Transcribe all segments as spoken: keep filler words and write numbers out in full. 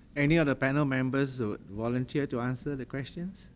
Any of the panel members would volunteer to answer the questions?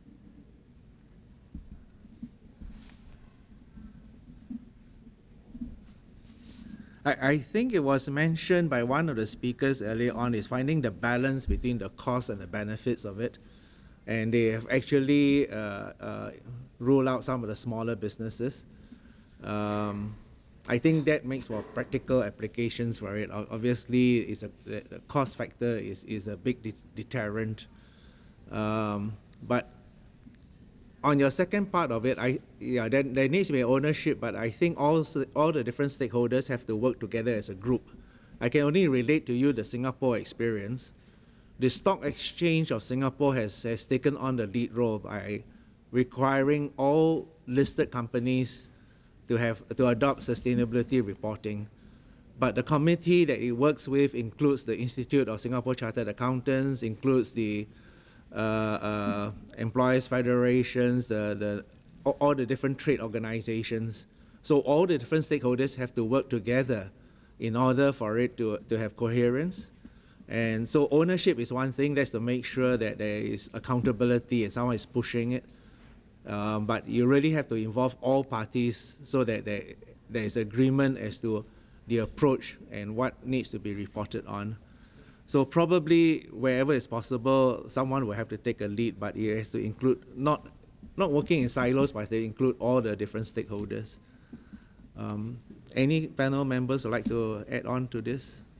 I, I think it was mentioned by one of the speakers earlier on is finding the balance between the costs and the benefits of it. And they have actually uh, uh, ruled out some of the smaller businesses. Um, I think that makes for practical applications for it. Obviously, it's a, the cost factor is, is a big de deterrent. Um, but on your second part of it, I yeah, there, there needs to be ownership, but I think all all the different stakeholders have to work together as a group. I can only relate to you the Singapore experience. The stock exchange of Singapore has has taken on the lead role by requiring all listed companies to have to adopt sustainability reporting. But the committee that it works with includes the Institute of Singapore Chartered Accountants, includes the uh, uh, employers federations, the, the all, all the different trade organizations. So all the different stakeholders have to work together in order for it to, to have coherence. And so ownership is one thing, that's to make sure that there is accountability and someone is pushing it. Um, but you really have to involve all parties so that there, there is agreement as to the approach and what needs to be reported on. So probably wherever it's possible, someone will have to take a lead, but it has to include not not working in silos, but they include all the different stakeholders. Um, any panel members would like to add on to this?